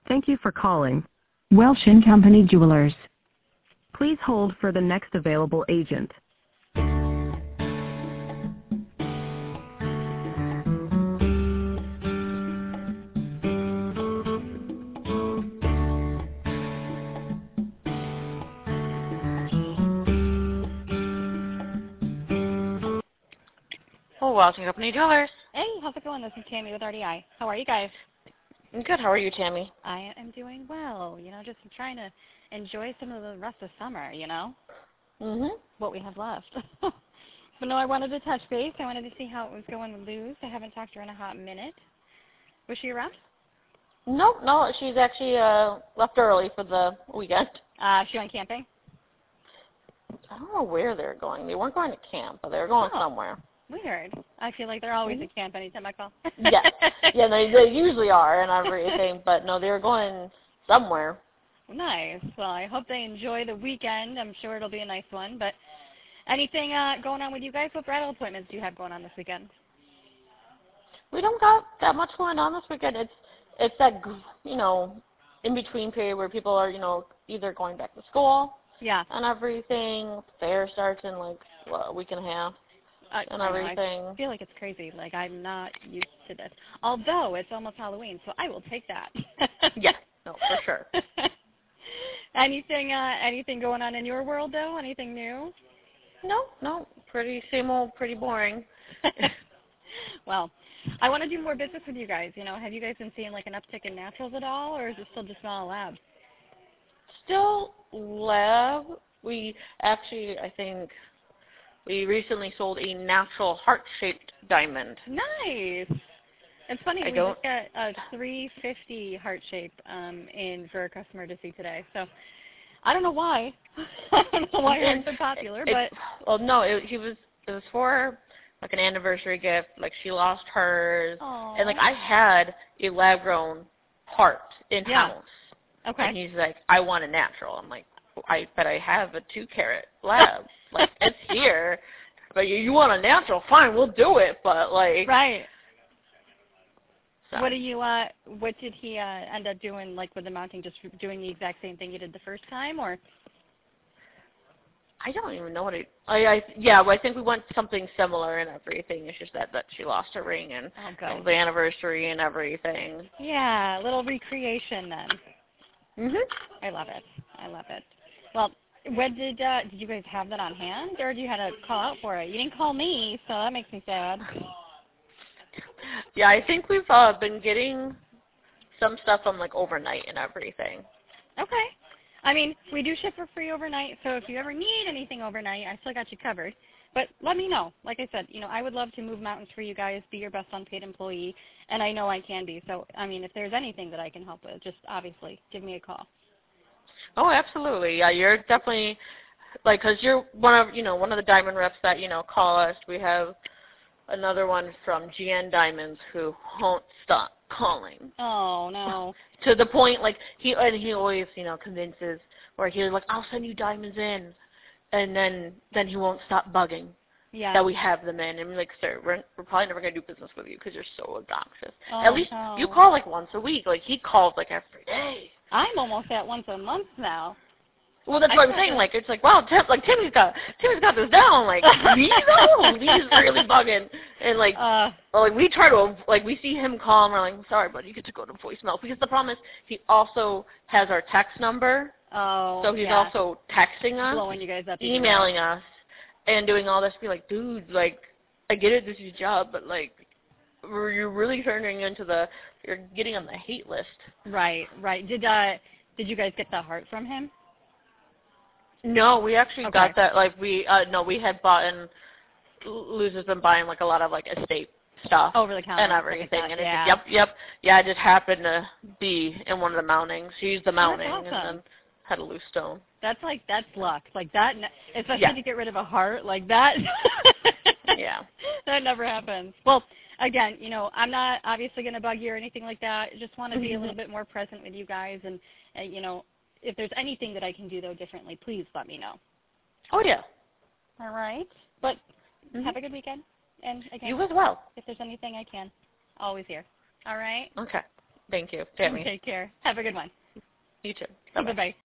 Thank you for calling. Welsh & Company Jewelers. Please hold for the next available agent. Oh, Welsh & Company Jewelers. Hey, how's it going? This is Tammy with RDI. How are you guys? I'm good. How are you, Tammy? I am doing well. Just trying to enjoy some of the rest of summer, what we have left. But no, I wanted to touch base. I wanted to see how it was going with Luz. I haven't talked to her in a hot minute. Was she around? No, she's actually left early for the weekend. She went camping? I don't know where they're going. They weren't going to camp, but they were going somewhere. Weird. I feel like they're always at camp anytime I call. Yes. Yeah, they usually are and everything, but no, they were going somewhere. Nice. Well, I hope they enjoy the weekend. I'm sure it'll be a nice one. But anything going on with you guys? What bridal appointments do you have going on this weekend? We don't got that much going on this weekend. It's that, in-between period where people are, either going back to school and everything. Fair starts in, a week and a half. And everything. I feel like it's crazy. Like, I'm not used to this. Although it's almost Halloween, so I will take that. Yes, no, for sure. Anything going on in your world, though? Anything new? No. Pretty same old, pretty boring. Well, I want to do more business with you guys. Have you guys been seeing, an uptick in naturals at all, or is it still just small lab? Still lab. We actually, I think... We recently sold a natural heart-shaped diamond. Nice. It's funny. We just got a 350 heart shape for a customer to see today. So I don't know why. I don't know why it's so popular, but it was for an anniversary gift. She lost hers, aww. And I had a lab-grown heart in house. Okay. And he's like, I want a natural. I'm like, but I have a 2-carat lab. It's here. But you want a natural, fine, we'll do it. But right. So. What did he end up doing? With the mounting, just doing the exact same thing you did the first time, or? I don't even know what I think we went something similar and everything. It's just that she lost her ring and the anniversary and everything. Yeah, a little recreation then. Mhm. I love it. Well, when did you guys have that on hand, or did you have to call out for it? You didn't call me, so that makes me sad. Yeah, I think we've been getting some stuff on overnight and everything. Okay. I mean, we do ship for free overnight, so if you ever need anything overnight, I still got you covered. But let me know. Like I said, I would love to move mountains for you guys, be your best unpaid employee, and I know I can be. So, I mean, if there's anything that I can help with, just obviously give me a call. Oh, absolutely. Yeah, you're definitely, because you're one of the diamond reps that, call us. We have another one from GN Diamonds who won't stop calling. Oh, no. To the point, he always, convinces, where he's like, I'll send you diamonds in. And then he won't stop bugging that we have them in. And I'm like, sir, we're probably never going to do business with you because you're so obnoxious. Oh, at least you call once a week. He calls every day. I'm almost at once a month now. Well, that's what I'm saying. It's wow, Timmy's got this down. He's really bugging. And we try to we see him call and we're like, sorry, buddy, you get to go to voicemail, because the problem is he also has our text number. Oh. So he's also texting us, blowing you guys up, emailing us, and doing all this. Be like, dude, I get it, this is your job, but you're really turning into you're getting on the hate list. Right. Did you guys get the heart from him? No, we actually got that. We had bought, and Luz has been buying a lot of estate stuff over the counter and everything. And it's yep. Yeah, I just happened to be in one of the mountings. She used the mounting awesome. and then had a loose stone. That's luck. That, especially to get rid of a heart like that. Yeah. That never happens. Well, again, I'm not obviously going to bug you or anything like that. I just want to be a little bit more present with you guys. And if there's anything that I can do, though, differently, please let me know. Oh, yeah. All right. But have a good weekend. And, again, you as well. If there's anything I can, always here. All right? Okay. Thank you, Tammy. Take care. Have a good one. You too. Bye-bye. Bye-bye.